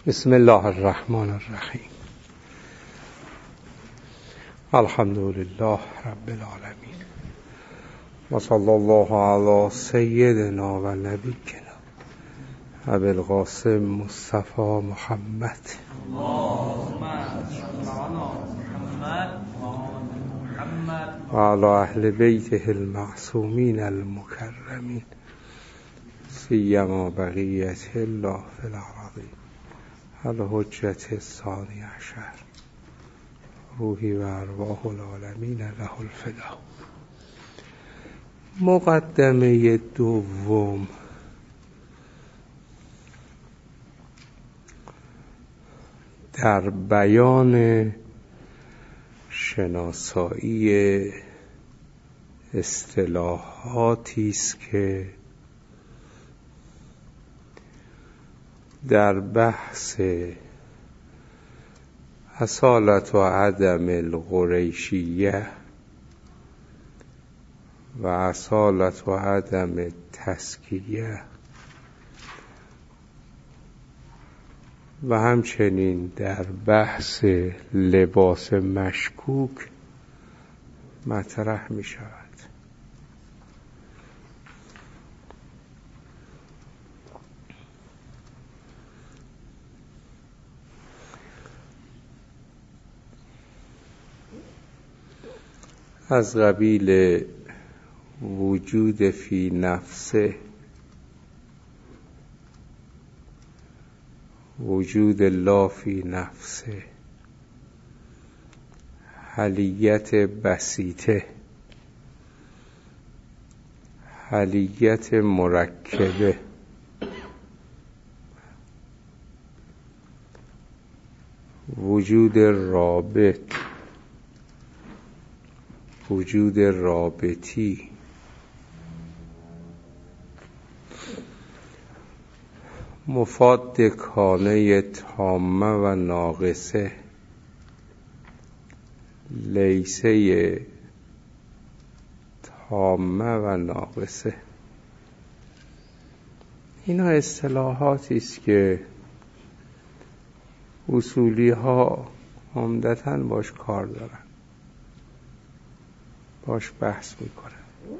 بسم الله الرحمن الرحیم. الحمد لله رب العالمین و صلی الله علی سیدنا و نبینا ابی القاسم مصطفی محمد و علی اهل بیته المعصومین المکرمین سیما بقیت الله فی الارضین الحجة الثانی عشر روحی و ارواح العالمین له الفدا. مقدمه دوم در بیان شناسایی اصطلاحاتی است که در بحث اصالت و عدم القریشیه و اصالت و عدم تزکیه و همچنین در بحث لباس مشکوک مطرح می شود. از قبیل وجود فی نفسه، وجود لا فی نفسه، حلیت بسیطه، حلیت مرکبه، وجود رابط، وجود رابطی، مفاد کانه تامه و ناقصه، لیسه تامه و ناقصه. اینا اصطلاحاتی است که اصولی ها عمدتاً باش کار دارن، باش بحث میکنن.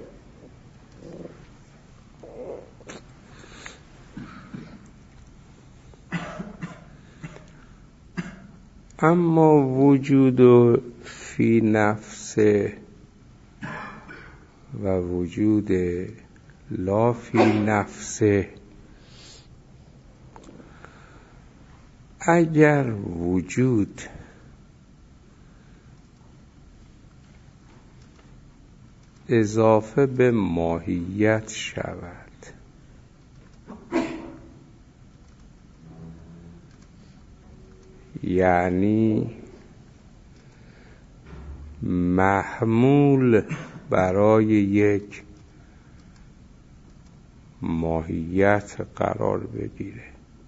اما وجود فی نفسه و وجود لا فی نفسه، اگر وجود اضافه به ماهیت شود، یعنی محمول برای یک ماهیت قرار بگیره،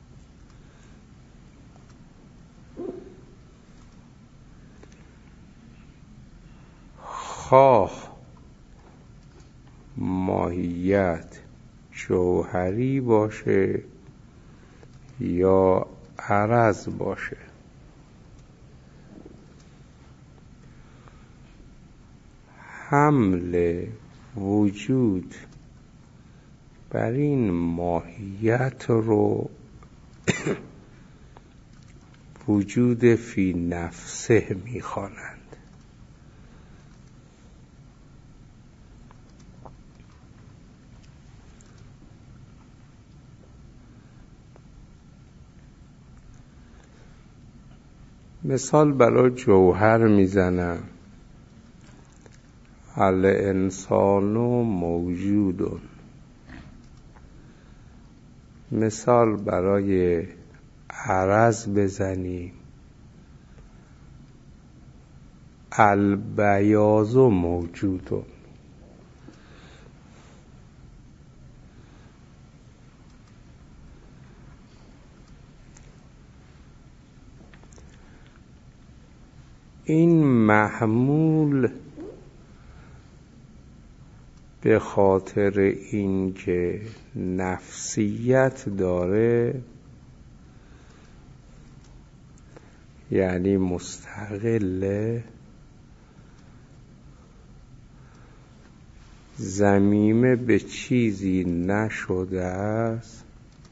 خواه ماهیت جوهری باشه یا عرض باشه، حمل وجود بر این ماهیت رو وجود فی نفسه می‌خوانند. مثال برای جوهر میزنم: الانسان موجود. مثال برای عرض بزنیم: البیاض موجود. این محمول به خاطر اینکه نفسیت داره یعنی مستقل، ضمیمه به چیزی نشده است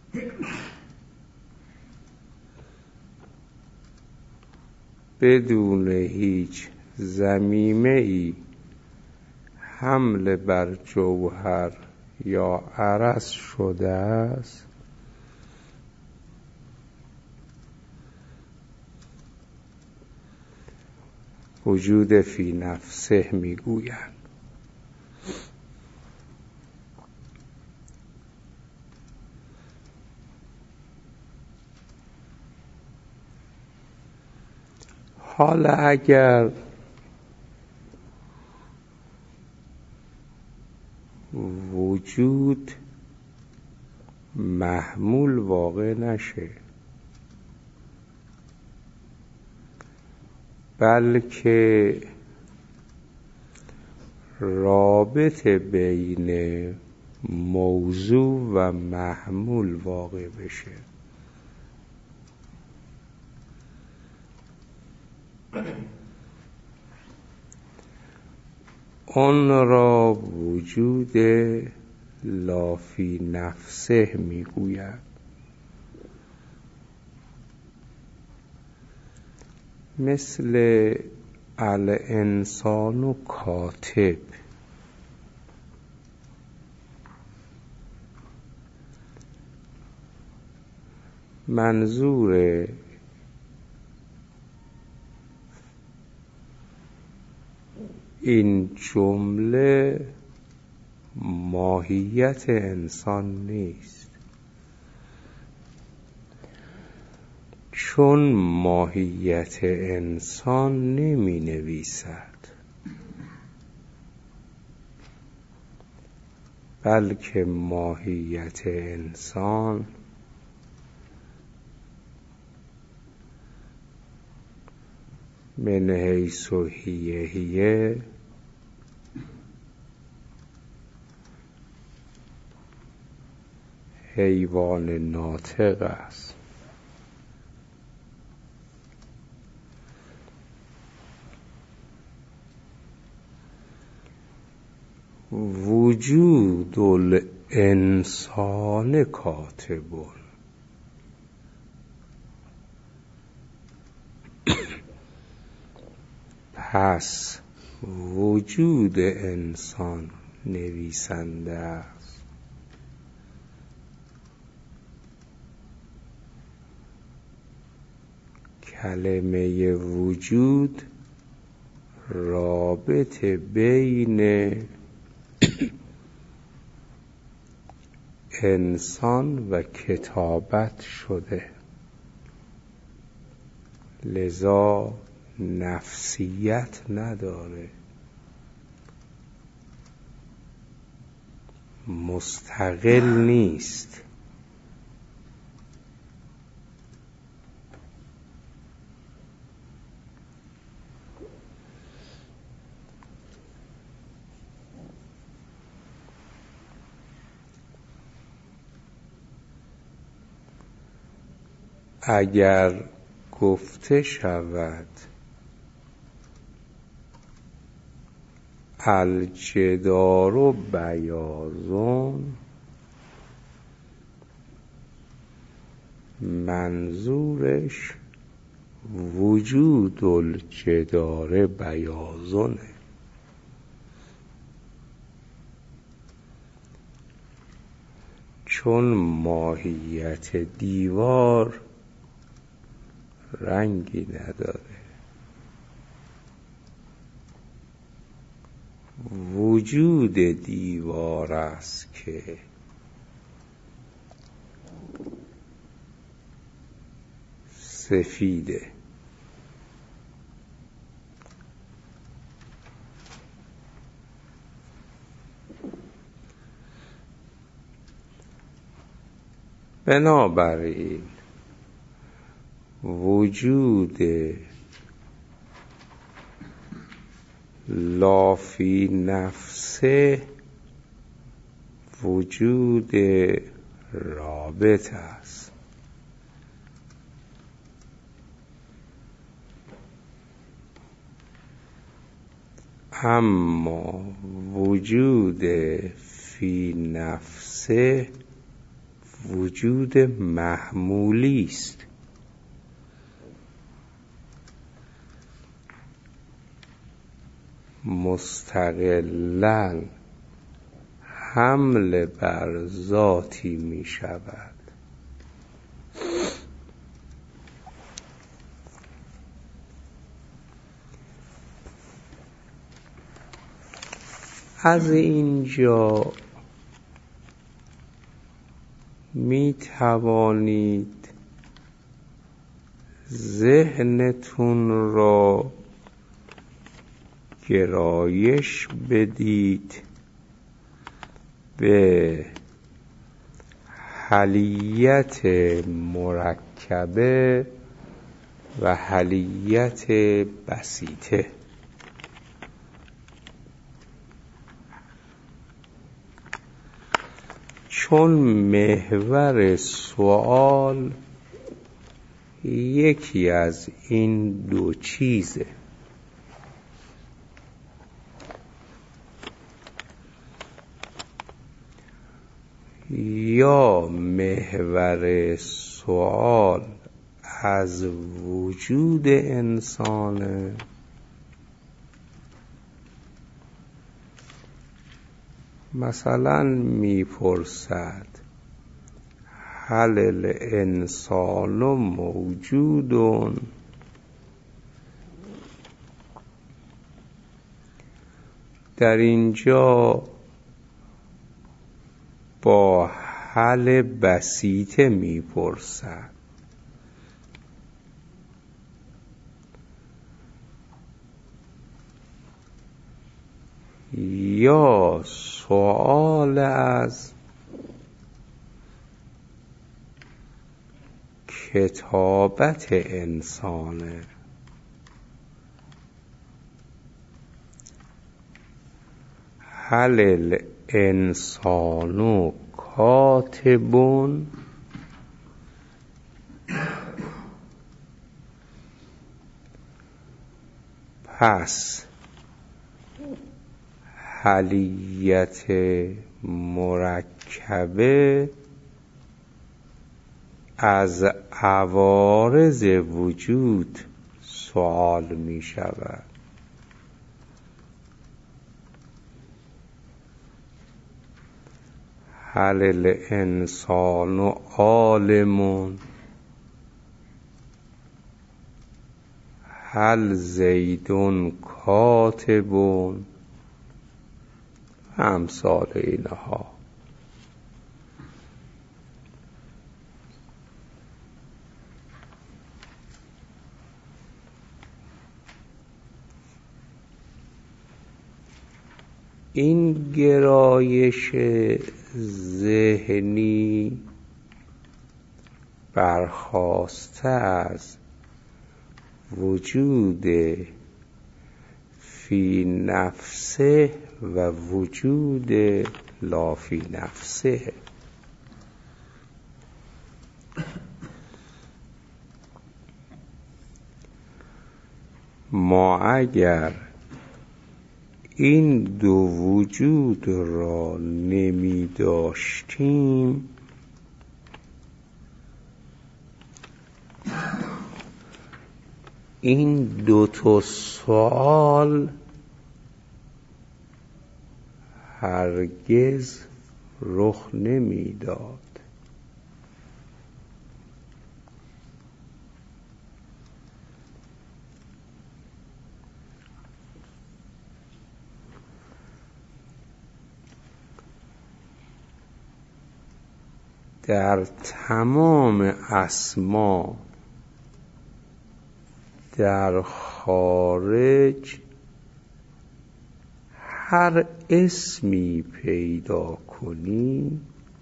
بدون هیچ ضمیمه ای حمل بر جوهر یا عرض شده است، وجود فی نفسه میگویند. حالا اگر وجود محمول واقع نشه، بلکه رابطه بین موضوع و محمول واقع بشه، آن را وجود لا فی نفسه میگوید. مثل الانسان کاتب، منظور این جمله ماهیت انسان نیست، چون ماهیت انسان نمی نویسد، بلکه ماهیت انسان من حیث هیه حیوان ناطق است. وجود الانسان کاتبون، پس وجود انسان نویسنده است. کلمه وجود رابطه بین انسان و کتابت شده، لذا نفسیت نداره، مستقل نیست. اگر گفته شود الجدار بیاضون، منظورش وجود الجدار بیاضونه، چون ماهیت دیوار رنگی نداره، وجود دیوار است که سفیده. بنابراین وجود لا فی نفسه وجود رابط است. اما وجود فی نفسه وجود محمولی است. مستقلاً حمل بر ذاتی می شود. از اینجا می توانید ذهنتون را گرایش بدید به حلیت مرکبه و حلیت بسیطه. چون محور سوال یکی از این دو چیزه. یا محور سوال از وجود انسانه، مثلا میپرسد هل الانسان موجود؟ در اینجا با حل بسیطه میپرسد. یا سوال از کتابت انسانه، هل الانسان کاتب؟ پس حلیت مرکبه از عوارض وجود سوال می شود. هل الانسان عالم؟ هل زید کاتب؟ امثال اینها. این گرایش ذهنی برخاسته از وجود فی نفسه و وجود لا فی نفسه. ما اگر این دو وجود را نمی داشتیم این دو تا سوال هرگز رخ نمی داد. در تمام اسما در خارج هر اسمی پیدا کنی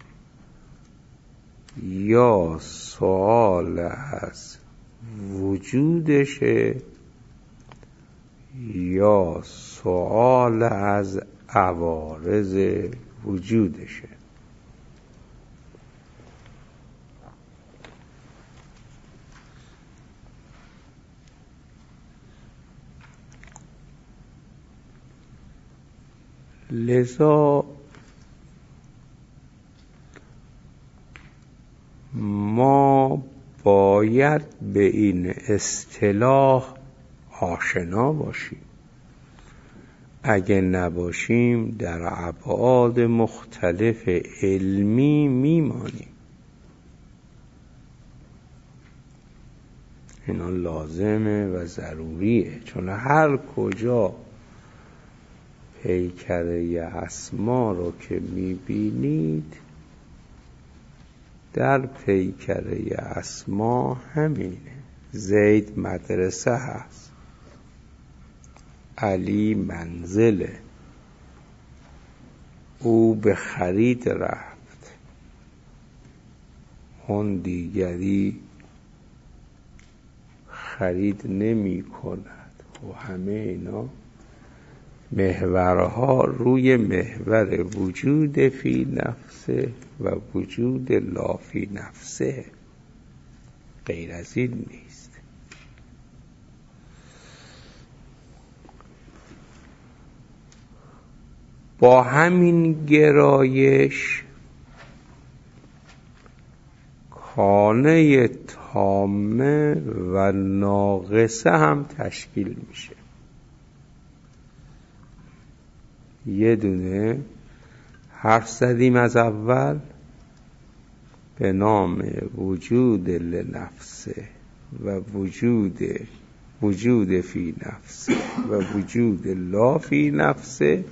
یا سوال از وجودشه یا سوال از عوارض وجودشه. لذا ما باید به این اصطلاح آشنا باشیم. اگه نباشیم در ابعاد مختلف علمی میمانیم. اینا لازمه و ضروریه، چون هر کجا پیکره اسما رو که میبینید، در پیکره اسما همینه. زید مدرسه هست، علی منزله، او به خرید رفت، اون دیگری خرید نمی کند. و همه اینا محورها روی محور وجود فی نفسه و وجود لا فی نفسه، غیر از این نیست. با همین گرایش کانه تامه و ناقصه هم تشکیل میشه. یه دونه حرف زدیم از اول به نام وجود لنفسه و وجود فی نفسه و وجود لا فی نفسه.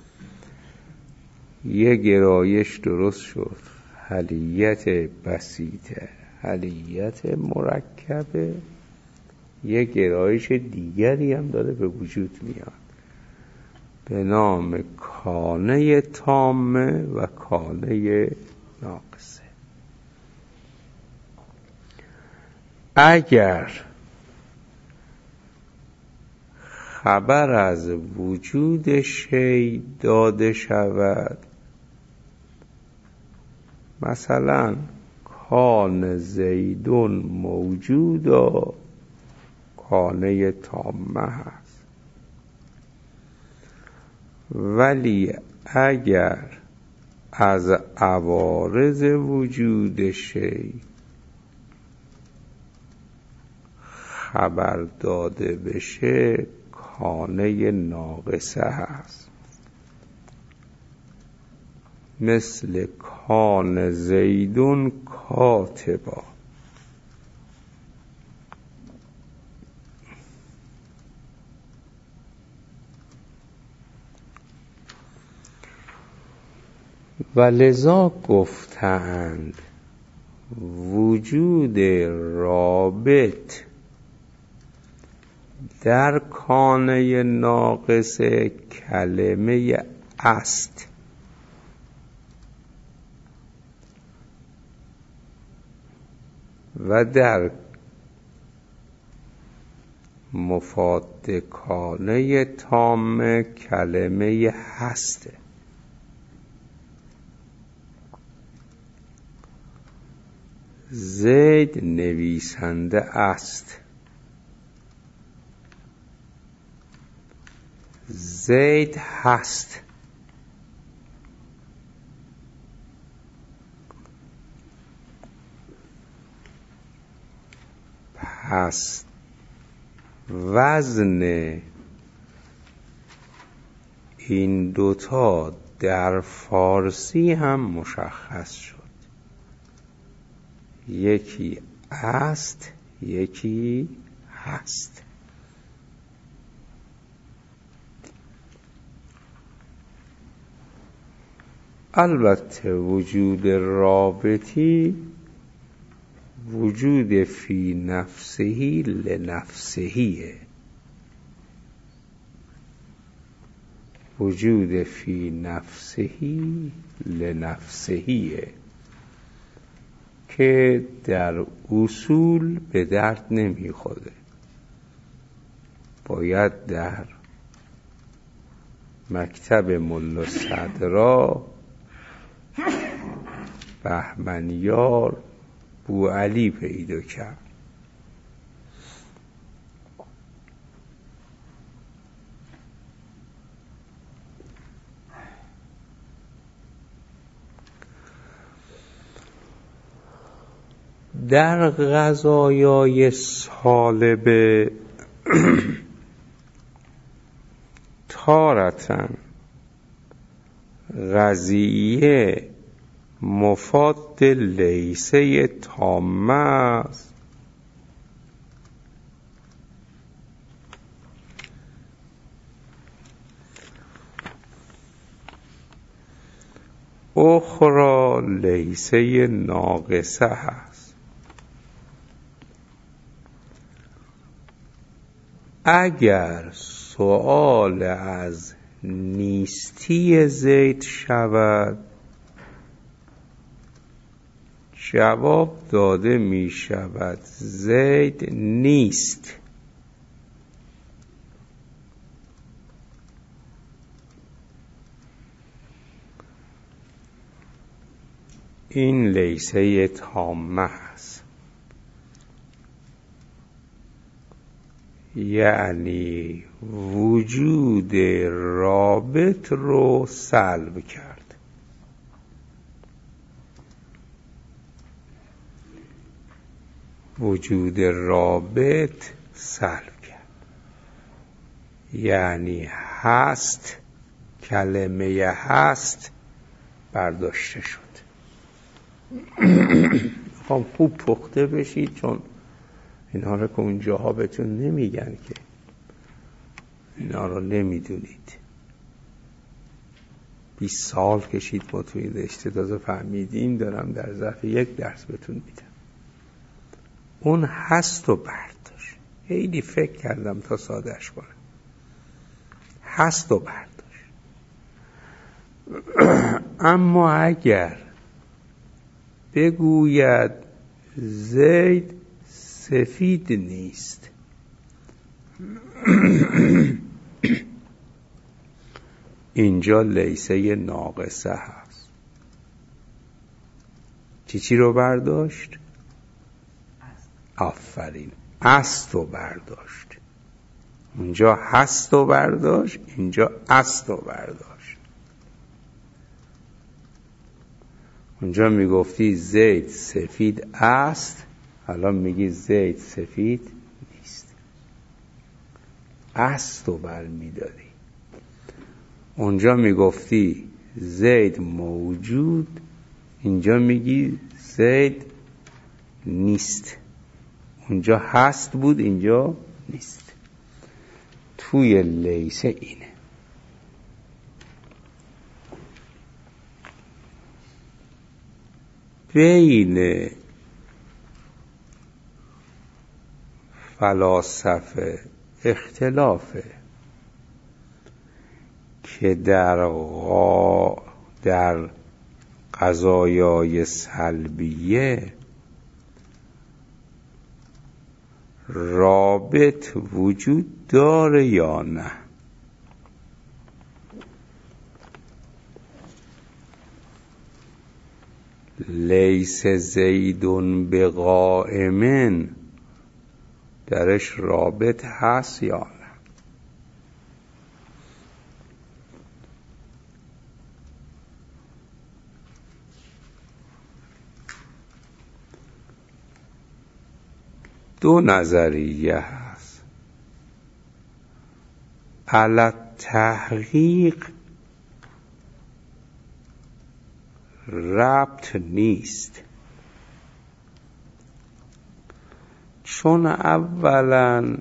یه گرایش درست شد، حلیت بسیطه، حلیت مرکبه. یه گرایش دیگری هم داره به وجود میاد به نام کانه تامه و کانه ناقصه. اگر خبر از وجود شی داده شود، مثلا کان زیدون موجود و کانه تامه هست، ولی اگر از عوارض وجود شی خبر داده بشه، کانه ناقصه هست. مثل کان زیدون کاتبا. و لذا گفتند وجود رابط در کانه ناقصه کلمه است و در مفاد کانه تامه کلمه هسته. زید نویسنده است، زید هست. پس وزن این دوتا در فارسی هم مشخص شد. یکی است، یکی هست. البته وجود رابطی وجود فی نفسهی لنفسهیه، وجود فی نفسهی لنفسهیه که در اصول به درد نمیخوره. باید در مکتب ملا صدرا بهمنیار بوعلی پیدا کرد. در قضایای سالب تارتن قضیه مفاد لیسه تامه است اخرى لیسه ناقصه است. اگر سؤال از نیستی زید شود، جواب داده می شود زید نیست. این لیسه تامه است، یعنی وجود رابط رو سلب کرد. وجود رابط سلب کرد یعنی هست، کلمه هست برداشته شد. خب خوب پخته بشید، چون اینا رو که اونجاها بهتون نمیگن که اینا رو نمیدونید. 20 سال کشید ما توی این رشته تازه فهمیدیم. دارم در ظرف 1 درس بهتون میدم. اون هست و برداشت. خیلی فکر کردم تا سادهش کنم. هست و برداشت. اما اگر بگوید زید سفید نیست، اینجا لیسه ناقصه هست. چی رو برداشت؟ آفرین، است و برداشت. اونجا هست و برداشت، اینجا است و برداشت. اونجا میگفتی زید سفید است، الان میگی زید سفید نیست. است و برمیداری. اونجا میگفتی زید موجود، اینجا میگی زید نیست. اونجا هست بود، اینجا نیست. توی لیسه اینه. بین فلاسفه اختلافه که در قضایای سلبیه رابط وجود داره یا نه. لیس زیدون بقائمن درش رابط هست یا نه. دو نظریه هست. علی تحقیق ربط نیست، چون اولا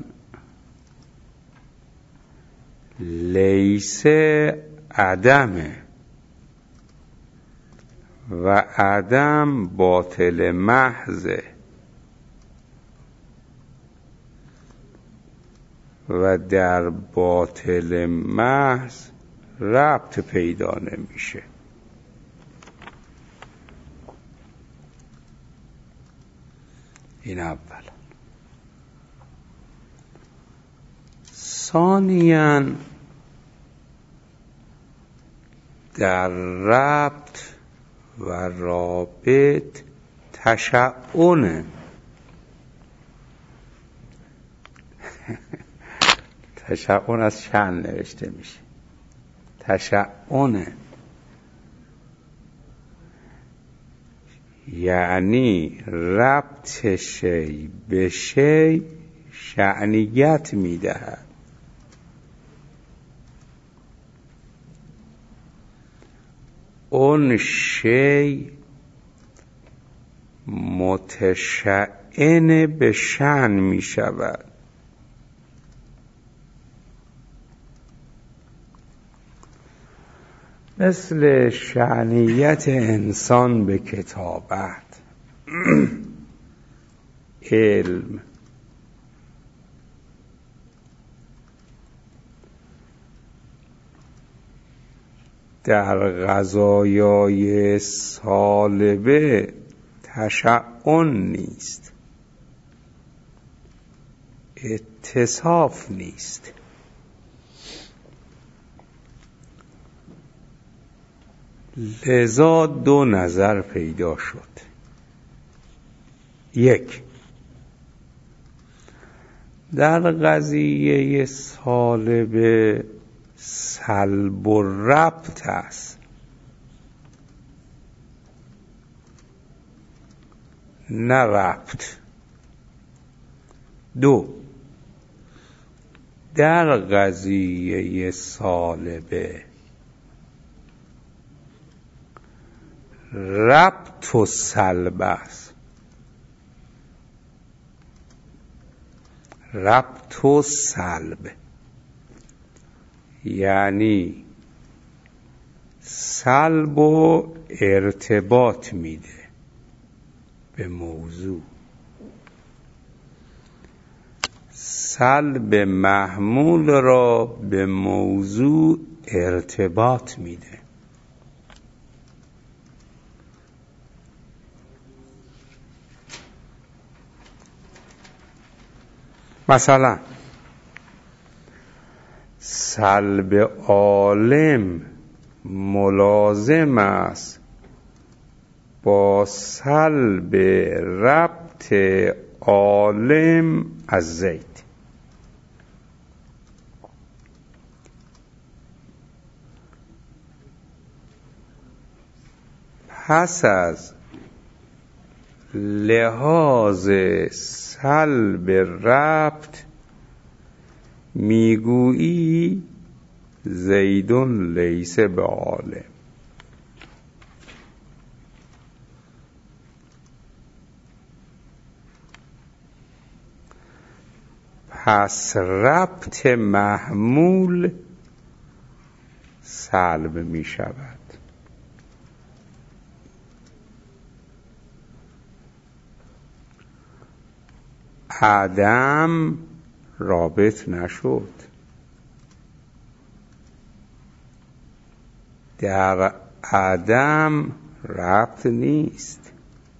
لیسه عدمه و عدم باطل محضه و در باطل محض ربط پیدا نمیشه. این اولا. ثانیاً در ربط و رابط تشعونه. تشعن از شأن نوشته میشه. تشعونه یعنی ربط شی به شی شأنیت میدهد. اون شی متشأن به شأن می شود. مثل شأنیت انسان به کتابت، علم، در قضایای سالبه تشأن نیست، اتصاف نیست. لذا دو نظر پیدا شد. یک، در قضیه سالبه سلب و ربط است، نه ربط. دو، در قضیه سالبه ربط و سلب است. ربط و سلب یعنی سلب و ارتباط میده به موضوع، سلب محمول را به موضوع ارتباط میده. مثلا سلب عالم ملازم است با سلب ربط عالم از زید. پس از لحاظ سلب ربط میگویی زیدون لیس به عالم. پس ربط محمول سلب می شود. عدم رابط نشد. در عدم ربط نیست،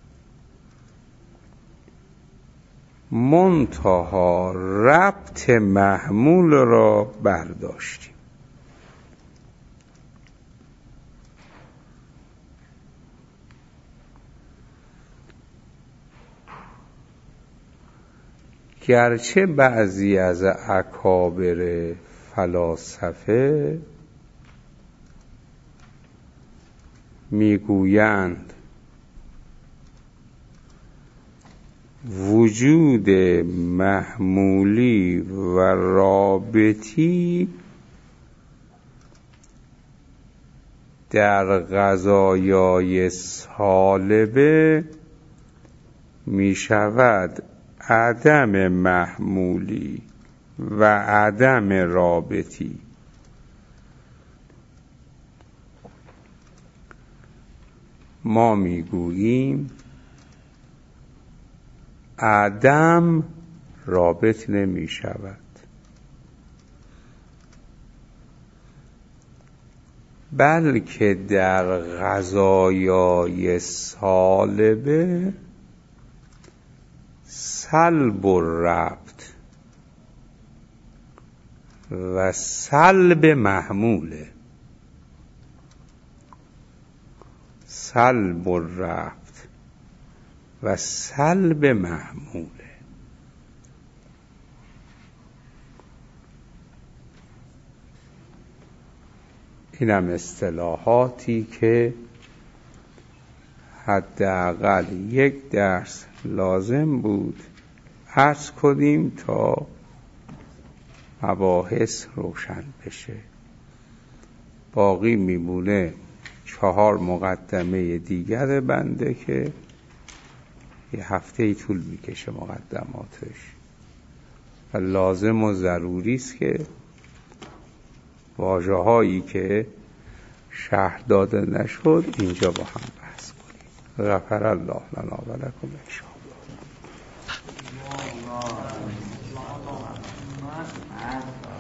منتها ربط محمول را برداشتیم. گرچه بعضی از اکابر فلاسفه میگویند وجود محمولی و رابطی در قضایای سالبه می شود عدم محمولی و عدم رابطی. ما میگوییم عدم رابط نمی شود، بلکه در قضایای سالبه سلب و ربط و سلب محموله. سلب و ربط و سلب محموله. اینم اصطلاحاتی که حداقل یک درس لازم بود عرض کنیم تا مباحث روشن بشه. باقی میمونه 4 مقدمه دیگر بنده که یه هفته طول میکشه مقدماتش و لازم و ضروری است که واژه هایی که شرح داده نشد اینجا با هم بحث کنیم. غفر الله لنا و لکم ان شاء الله.